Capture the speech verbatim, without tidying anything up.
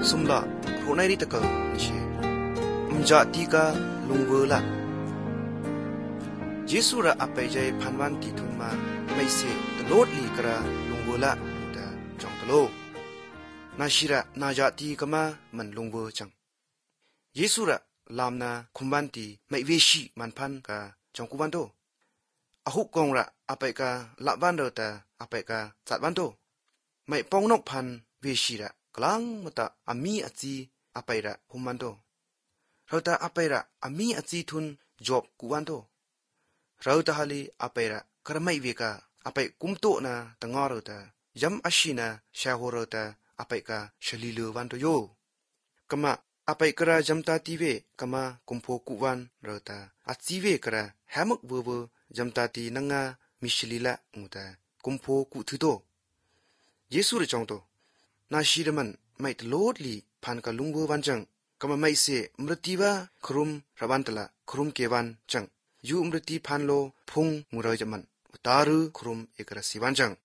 สุมละโครไนริตะกะเชมจะตีกาลุงเวละเยซูระอเปใจพันวันติทุนมาไม่เสตโลดลีกระลุงเวละมุดาจองตะโลนาชิระนาจาตีกะมามันลุงเวจังเยซูระลามนาคุมบันตีไม่เวชีมันพันกาจองกุวันโตอหุกงระอเปกาละบันเดตาอเปกาจัดวันโตไม่ปองนกพันเวชีระกลางมตะอามีอจีอเประหุมันโตเราตาอเประอามีอจีทุนจบกุวันโตเราตาฮาลีอเประกระไม่เวกาอเปกุมโตนาตังอเราตายำอชินาชาโฮเราตาอเปกาชลิเลวันโตโยกะมะอเปกระจำตาตีเวกะมะกุมโพกุวันเราตาอจีเวกระแฮมกเวเวจำตาตีนังงามิชลิละงูตากุมโพกุทุโตเยซูระจงโตนาชีดมันไม่ตโลดลีพันกะลุงเววันจังกะมะไม่เสมรติบาครุมระบันตละครุมเกวันจังยูมรติพันโลพุงมุรอยจมันตารุครุมเอกรสิวันจัง